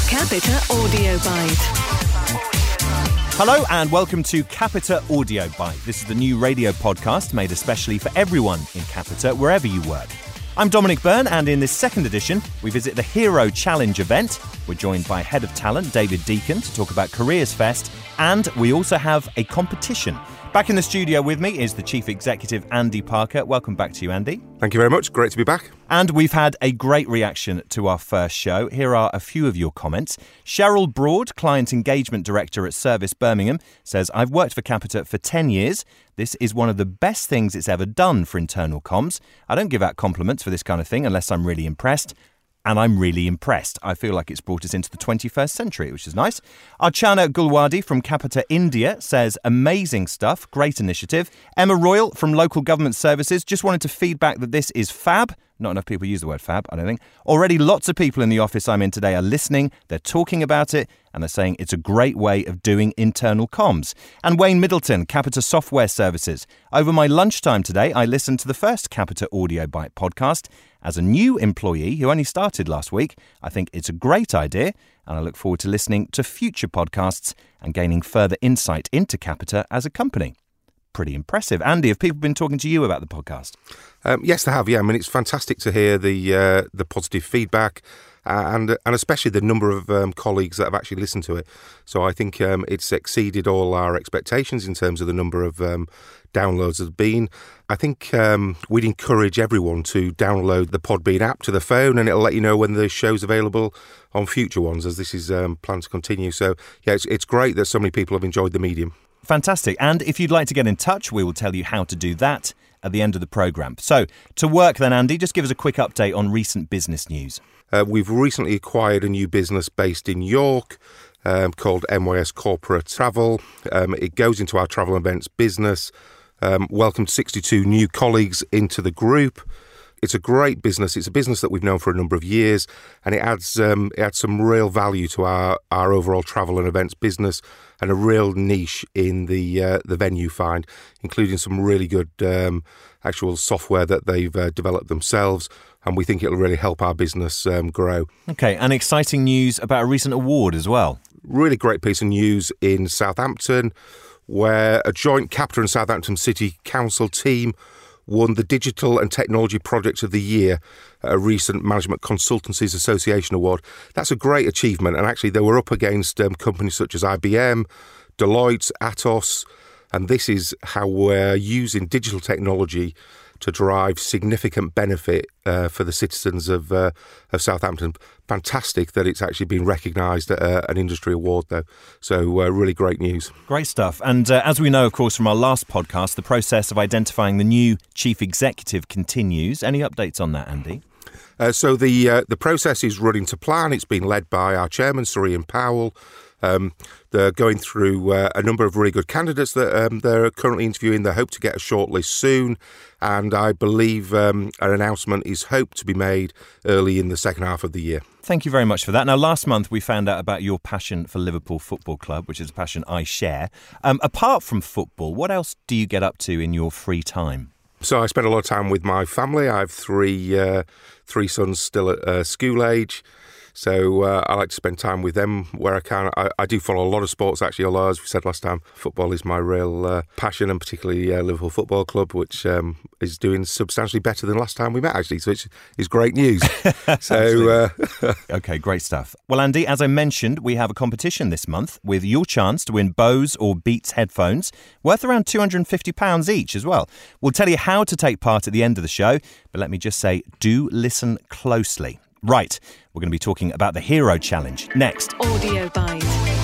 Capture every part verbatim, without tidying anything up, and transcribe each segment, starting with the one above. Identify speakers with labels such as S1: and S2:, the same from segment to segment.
S1: Capita Audio Bite.
S2: Hello and welcome to Capita Audio Bite. This is the new radio podcast made especially for everyone in Capita, wherever you work. I'm Dominic Byrne, and in this second edition, we visit the Hero Challenge event. We're joined by Head of Talent, David Deacon, to talk about Careers Fest, and we also have a competition. Back in the studio with me is the Chief Executive, Andy Parker. Welcome back to you, Andy.
S3: Thank you very much. Great to be back.
S2: And we've had a great reaction to our first show. Here are a few of your comments. Cheryl Broad, Client Engagement Director at Service Birmingham, says, I've worked for Capita for ten years. This is one of the best things it's ever done for internal comms. I don't give out compliments for this kind of thing unless I'm really impressed. And I'm really impressed. I feel like it's brought us into the twenty-first century, which is nice. Archana Gulwadi from Capita India says, amazing stuff, great initiative. Emma Royal from Local Government Services just wanted to feedback that this is fab. Not enough people use the word fab, I don't think. Already lots of people in the office I'm in today are listening, they're talking about it, and they're saying it's a great way of doing internal comms. And Wayne Middleton, Capita Software Services. Over my lunchtime today, I listened to the first Capita Audio Bite podcast. As a new employee who only started last week, I think it's a great idea, and I look forward to listening to future podcasts and gaining further insight into Capita as a company. Pretty impressive. Andy, have people been talking to you about the podcast?
S3: Um, yes, they have. Yeah, I mean, it's fantastic to hear the uh, the positive feedback uh, and and especially the number of um, colleagues that have actually listened to it. So I think um, it's exceeded all our expectations in terms of the number of um, downloads there's been. I think um, we'd encourage everyone to download the Podbean app to the phone, and it'll let you know when the show's available on future ones, as this is um, planned to continue. So yeah, it's, it's great that so many people have enjoyed the medium.
S2: Fantastic. And if you'd like to get in touch, we will tell you how to do that at the end of the programme. So, to work then, Andy, just give us a quick update on recent business news.
S3: Uh, we've recently acquired a new business based in York um, called M Y S Corporate Travel. Um, it goes into our travel events business. Um, welcomed sixty-two new colleagues into the group. It's a great business. It's a business that we've known for a number of years, and it adds um, it adds some real value to our, our overall travel and events business, and a real niche in the uh, the venue find, including some really good um, actual software that they've uh, developed themselves, and we think it'll really help our business um, grow. Okay, and exciting news about a recent award as well. Really great piece of news in Southampton, where a joint Capita and Southampton City Council team won the Digital and Technology Project of the Year at a recent Management Consultancies Association Award. That's a great achievement, and actually they were up against um, companies such as I B M, Deloitte, Atos, and this is how we're using digital technology to drive significant benefit uh, for the citizens of uh, of Southampton. Fantastic that it's actually been recognised at uh, an industry award, though. So uh, really great news. Great stuff. And uh, as we know, of course, from our last podcast, the process of identifying the new chief executive continues. Any updates on that, Andy? Uh, so the uh, the process is running to plan. It's been led by our chairman, Sir Ian Powell. Um, they're going through uh, a number of really good candidates that um, they're currently interviewing. They hope to get a shortlist soon, and I believe um, an announcement is hoped to be made early in the second half of the year. Thank you very much for that. Now, last month we found out about your passion for Liverpool Football Club, which is a passion I share. Um, apart from football, what else do you get up to in your free time? So I spend a lot of time with my family. I have three uh, three sons still at uh, school age. So uh, I like to spend time with them where I can. I, I do follow a lot of sports, actually, although, as we said last time, football is my real uh, passion, and particularly uh, Liverpool Football Club, which um, is doing substantially better than last time we met, actually, so it's, it's great news. so, uh, OK, great stuff. Well, Andy, as I mentioned, we have a competition this month with your chance to win Bose or Beats headphones, worth around two hundred fifty pounds each as well. We'll tell you how to take part at the end of the show, but let me just say, do listen closely. Right, we're going to be talking about the Hero Challenge next.
S1: Audio Bite.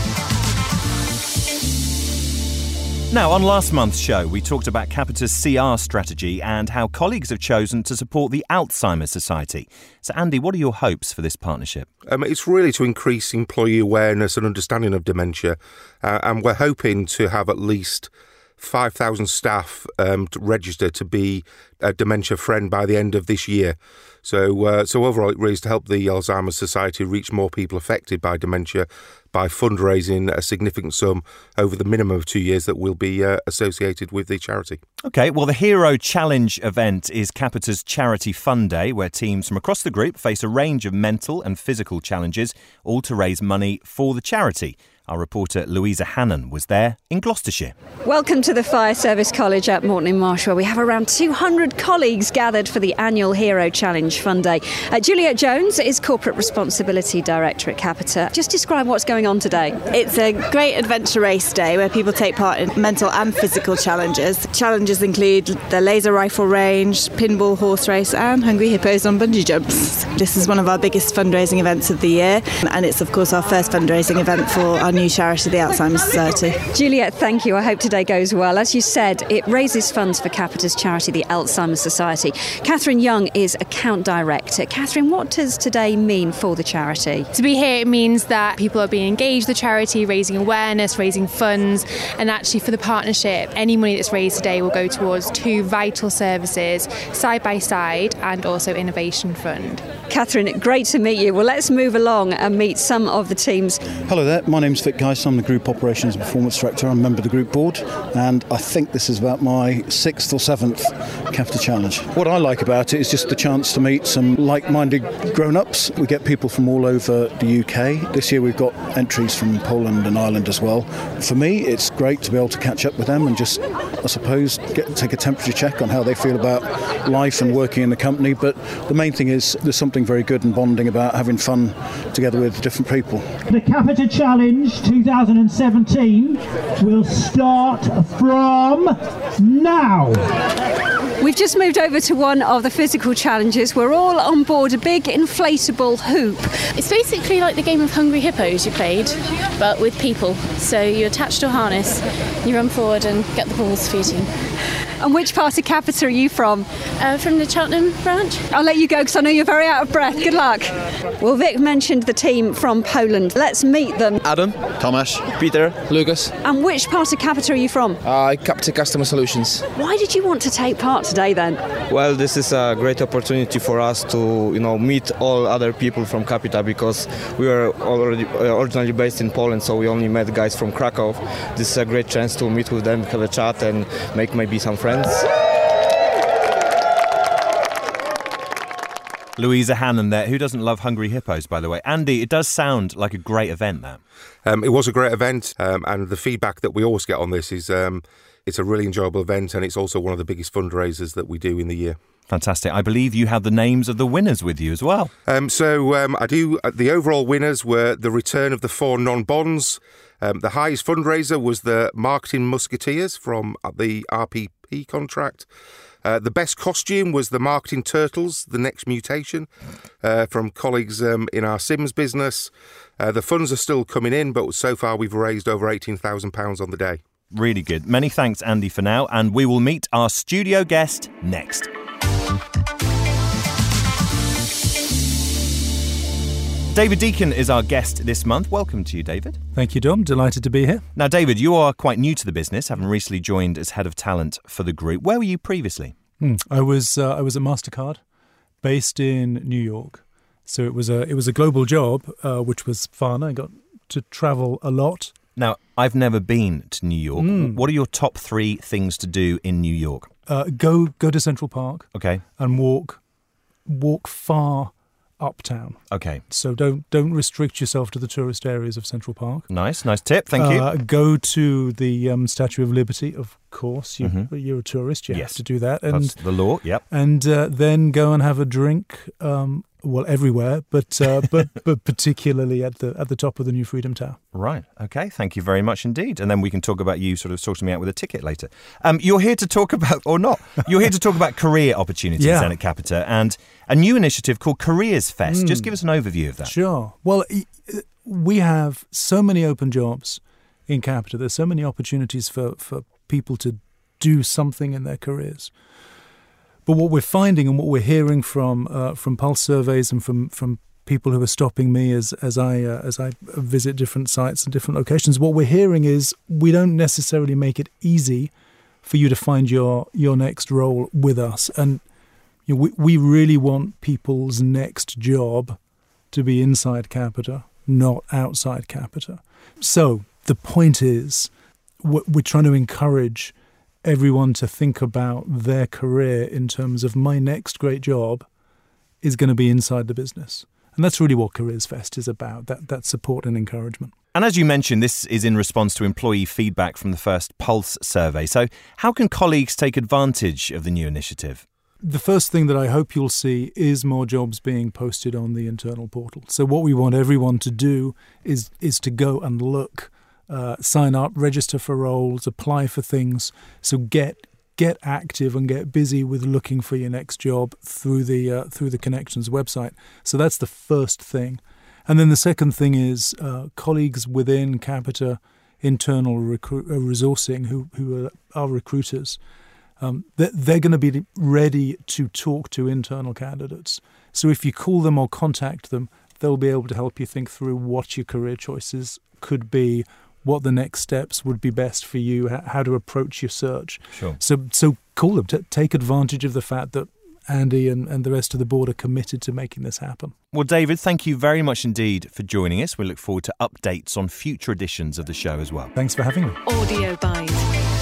S2: Now, on last month's show, we talked about Capita's C R strategy and how colleagues have chosen to support the Alzheimer's Society. So, Andy, what are your hopes for this partnership? Um, it's really to increase employee awareness and understanding of dementia, uh, and we're hoping to have at least five thousand staff um, to register to be a dementia friend by the end of this year. So uh, so overall, it really is to help the Alzheimer's Society reach more people affected by dementia
S3: by fundraising a significant sum over the minimum of two years that will be uh, associated with the charity.
S2: OK, well, the Hero Challenge event is Capita's charity fun day, where teams from across the group face a range of mental and physical challenges, all to raise money for the charity. Our reporter Louisa Hannon was there in Gloucestershire.
S4: Welcome to the Fire Service College at Morton-in-Marsh, where we have around two hundred colleagues gathered for the annual Hero Challenge Fun Day. Uh, Juliet Jones is Corporate Responsibility Director at Capita. Just describe what's going on today.
S5: It's a great adventure race day where people take part in mental and physical challenges. Challenges include the laser rifle range, pinball horse race and hungry hippos on bungee jumps. This is one of our biggest fundraising events of the year, and it's of course our first fundraising event for our new charity, the Alzheimer's Society.
S4: Juliet, thank you. I hope today goes well. As you said, it raises funds for Capita's charity, the Alzheimer's Society. Catherine Young is Account Director. Catherine, what does today mean for the charity?
S6: To be here, it means that people are being engaged with the charity, raising awareness, raising funds, and actually for the partnership, any money that's raised today will go towards two vital services, Side by Side and also Innovation Fund.
S4: Catherine, great to meet you. Well, let's move along and meet some of the teams.
S7: Hello there, my name's Vic Geis. I'm the Group Operations and Performance Director. I'm a member of the Group Board, and I think this is about my sixth or seventh Capita Challenge. What I like about it is just the chance to meet some like-minded grown-ups. We get people from all over the U K. This year we've got entries from Poland and Ireland as well. For me, it's great to be able to catch up with them and just, I suppose, get take a temperature check on how they feel about life and working in the company. But the main thing is there's something very good and bonding about having fun together with different people.
S8: The Capita Challenge twenty seventeen will start from now.
S4: We've just moved over to one of the physical challenges. We're all on board a big inflatable hoop.
S9: It's basically like the game of Hungry Hippos you played, but with people. So you attach to a harness, you run forward and get the balls for your team.
S4: And which part of Capita are you from?
S9: Uh, from the Cheltenham branch.
S4: I'll let you go because I know you're very out of breath. Good luck. Well, Vic mentioned the team from Poland. Let's meet them.
S10: Adam, Tomasz, Peter, Lucas.
S4: And which part of Capita are you from?
S10: Uh, Capita Customer Solutions.
S4: Why did you want to take part today then?
S10: Well, this is a great opportunity for us to, you know, meet all other people from Capita, because we were already uh, originally based in Poland, so we only met guys from Krakow. This is a great chance to meet with them, have a chat and make maybe some friends.
S2: Louisa Hannon there. Who doesn't love Hungry Hippos, by the way? Andy, it does sound like a great event, that.
S3: Um, it was a great event, um, and the feedback that we always get on this is um, it's a really enjoyable event, and it's also one of the biggest fundraisers that we do in the year.
S2: Fantastic. I believe you have the names of the winners with you as well.
S3: Um, so um, I do. Uh, the overall winners were the return of the four non-bonds. Um, the highest fundraiser was the Marketing Musketeers from the R P P contract. Uh, the best costume was the Marketing Turtles, The Next Mutation, uh, from colleagues um, in our Sims business. Uh, the funds are still coming in, but so far we've raised over eighteen thousand pounds on the day.
S2: Really good. Many thanks, Andy, for now, and we will meet our studio guest next. David Deacon is our guest this month. Welcome to you, David.
S11: Thank you, Dom. Delighted to be here.
S2: Now, David, you are quite new to the business, having recently joined as head of talent for the group. Where were you previously?
S11: Hmm. I was uh, I was at MasterCard, based in New York. So it was a it was a global job, uh, which was fun. I got to travel a lot.
S2: Now, I've never been to New York. Mm. What are your top three things to do in New York?
S11: Uh, go go to Central Park.
S2: Okay.
S11: And walk walk far uptown.
S2: Okay.
S11: So don't don't restrict yourself to the tourist areas of Central Park.
S2: Nice, nice tip. Thank you.
S11: Uh, go to the um, Statue of Liberty, of course. You, mm-hmm. You're a tourist. You
S2: yes.
S11: have to do that. And,
S2: that's the law, yep.
S11: And uh, then go and have a drink, um, well, everywhere, but uh, but but particularly at the at the top of the new Freedom Tower.
S2: Right. Okay. Thank you very much indeed. And then we can talk about you sort of sorting me out with a ticket later. Um, you're here to talk about, or not, you're here to talk about career opportunities yeah. at Capita and a new initiative called Careers Fest. Mm. Just give us an overview of that.
S11: Sure. Well, we have so many open jobs in Capita. There's so many opportunities for, for people to do something in their careers. But what we're finding and what we're hearing from uh, from pulse surveys and from, from people who are stopping me as as I uh, as I visit different sites and different locations, what we're hearing is we don't necessarily make it easy for you to find your your next role with us. And you know, we we really want people's next job to be inside Capita, not outside Capita. So the point is, we're trying to encourage everyone to think about their career in terms of my next great job is going to be inside the business. And that's really what Careers Fest is about, that, that support and encouragement.
S2: And as you mentioned, this is in response to employee feedback from the first Pulse survey. So how can colleagues take advantage of the new initiative?
S11: The first thing that I hope you'll see is more jobs being posted on the internal portal. So what we want everyone to do is is to go and look, uh, sign up, register for roles, apply for things. So get get active and get busy with looking for your next job through the uh, through the Connections website. So that's the first thing. And then the second thing is uh, colleagues within Capita internal recru- uh, resourcing who, who are, are recruiters. Um, they're, they're going to be ready to talk to internal candidates. So if you call them or contact them, they'll be able to help you think through what your career choices could be, what the next steps would be best for you, how to approach your search.
S2: Sure.
S11: So so call them, T- take advantage of the fact that Andy and, and the rest of the board are committed to making this happen.
S2: Well, David, thank you very much indeed for joining us. We look forward to updates on future editions of the show as well.
S11: Thanks for having me.
S1: Audio Byte.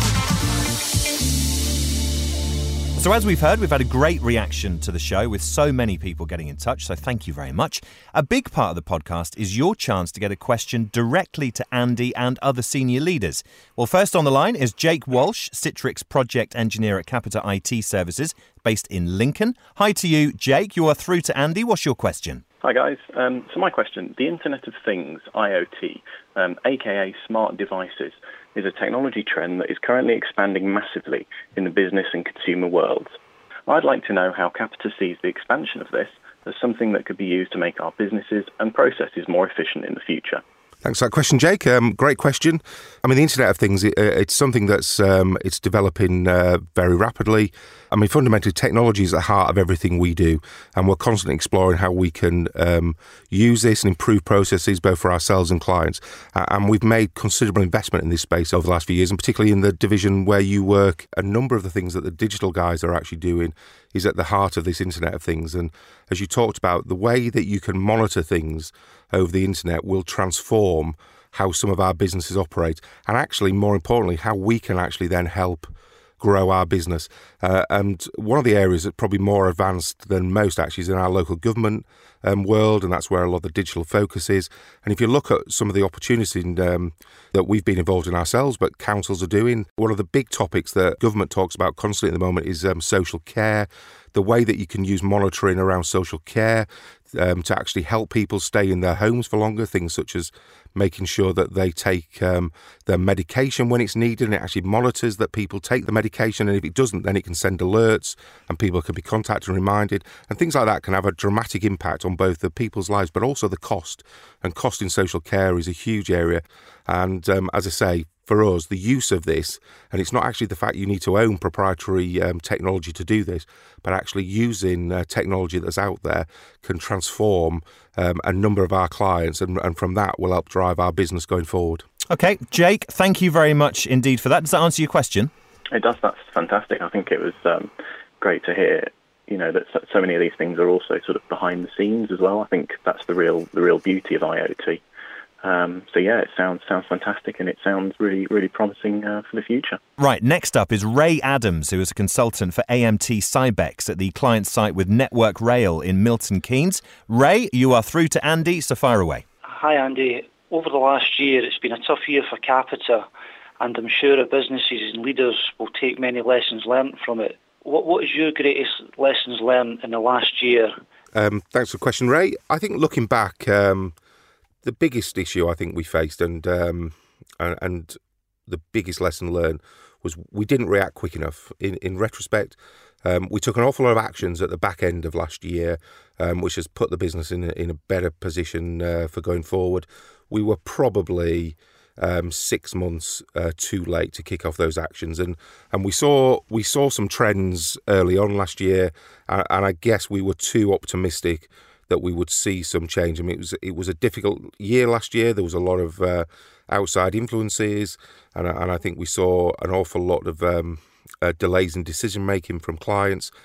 S2: So as we've heard, we've had a great reaction to the show with so many people getting in touch, so thank you very much. A big part of the podcast is your chance to get a question directly to Andy and other senior leaders. Well, first on the line is Jake Walsh, Citrix Project Engineer at Capita I T Services, based in Lincoln. Hi to you, Jake. You are through to Andy. What's your question?
S12: Hi guys. Um, so my question, the Internet of Things, I O T, um, aka smart devices, is a technology trend that is currently expanding massively in the business and consumer worlds. I'd like to know how Capita sees the expansion of this as something that could be used to make our businesses and processes more efficient in the future.
S3: Thanks for that question, Jake. Um, great question. I mean, the Internet of Things, it, it's something that's um, it's developing uh, very rapidly. I mean, fundamentally, technology is at the heart of everything we do, and we're constantly exploring how we can um, use this and improve processes both for ourselves and clients. Uh, and we've made considerable investment in this space over the last few years, and particularly in the division where you work. A number of the things that the digital guys are actually doing is at the heart of this Internet of Things. And as you talked about, the way that you can monitor things over the internet will transform how some of our businesses operate, and actually, more importantly, how we can actually then help grow our business. Uh, and one of the areas that's probably more advanced than most actually is in our local government um, world, and that's where a lot of the digital focus is. And if you look at some of the opportunities in, um, that we've been involved in ourselves, but councils are doing, one of the big topics that government talks about constantly at the moment is um, social care, the way that you can use monitoring around social care um, to actually help people stay in their homes for longer, things such as making sure that they take um, their medication when it's needed, and it actually monitors that people take the medication, and if it doesn't, then it can send alerts and people can be contacted and reminded, and things like that can have a dramatic impact on both the people's lives but also the cost, and cost in social care is a huge area. And um, as I say, for us, the use of this, and it's not actually the fact you need to own proprietary um, technology to do this, but actually using uh, technology that's out there can transform um, a number of our clients, and, and from that will help drive our business going forward.
S2: OK, Jake, thank you very much indeed for that. Does that answer your question?
S12: It does. That's fantastic. I think it was um, great to hear, you know, that so many of these things are also sort of behind the scenes as well. I think that's the real the real beauty of I O T. Um, so yeah, it sounds sounds fantastic, and it sounds really really promising uh, for the future.
S2: Right, next up is Ray Adams, who is a consultant for A M T Cybex at the client site with Network Rail in Milton Keynes. Ray, you are through to Andy, so fire away.
S13: Hi Andy. Over the last year, it's been a tough year for Capita, and I'm sure our businesses and leaders will take many lessons learned from it. What What is your greatest lessons learned in the last year?
S3: Um, thanks for the question, Ray. I think looking back, um, the biggest issue I think we faced and, um, and and the biggest lesson learned was we didn't react quick enough. In, in retrospect, um, we took an awful lot of actions at the back end of last year, um, which has put the business in a, in a better position uh, for going forward. We were probably um, six months uh, too late to kick off those actions, and and we saw we saw some trends early on last year, and, and I guess we were too optimistic that we would see some change. I mean, it was it was a difficult year last year. There was a lot of uh, outside influences, and, and I think we saw an awful lot of um, uh, delays in decision making from clients.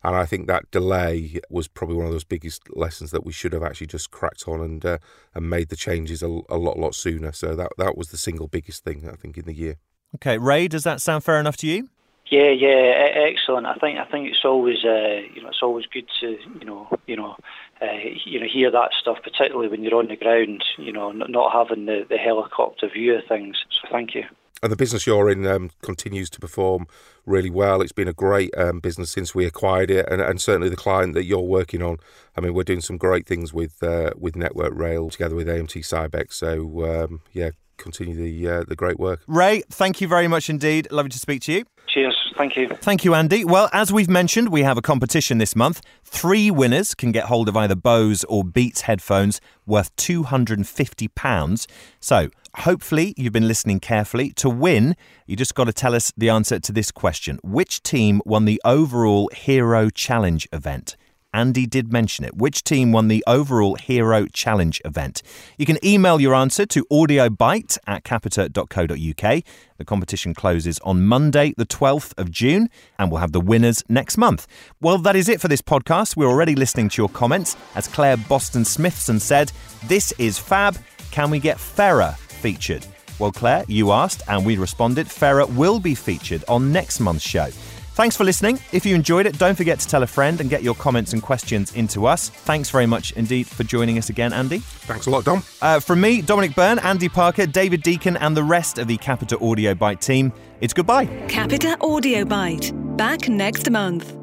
S3: And I think that delay was probably one of those biggest lessons that we should have actually just cracked on and uh, and made the changes a, a lot, lot sooner. So that that was the single biggest thing, I think, in the year. Okay,
S2: Ray, does that sound fair enough to you?
S13: Yeah, yeah, excellent. I think I think it's always uh, you know it's always good to you know you know uh, you know hear that stuff, particularly when you're on the ground. You know, not having the, the helicopter view of things. So thank you.
S3: And the business you're in um, continues to perform really well. It's been a great um, business since we acquired it, and, and certainly the client that you're working on. I mean, we're doing some great things with uh, with Network Rail together with A M T Cybex. So um, yeah, continue the uh, the great work.
S2: Ray, thank you very much indeed. Lovely to speak to you.
S13: Cheers. Thank you.
S2: Thank you, Andy. Well, as we've mentioned, we have a competition this month. Three winners can get hold of either Bose or Beats headphones worth two hundred fifty pounds. So hopefully you've been listening carefully. To win, you just got to tell us the answer to this question. Which team won the overall Hero Challenge event? Andy did mention it. Which team won the overall Hero Challenge event? You can email your answer to audiobite at capita dot co dot uk. The competition closes on Monday, the twelfth of June, and we'll have the winners next month. Well, that is it for this podcast. We're already listening to your comments. As Claire Boston-Smithson said, this is fab. Can we get Farah featured? Well, Claire, you asked, and we responded. Farah will be featured on next month's show. Thanks for listening. If you enjoyed it, don't forget to tell a friend and get your comments and questions into us. Thanks very much indeed for joining us again, Andy.
S3: Thanks a lot, Dom.
S2: Uh, from me, Dominic Byrne, Andy Parker, David Deacon and the rest of the Capita Audio Byte team, it's goodbye.
S1: Capita Audio Byte. Back next month.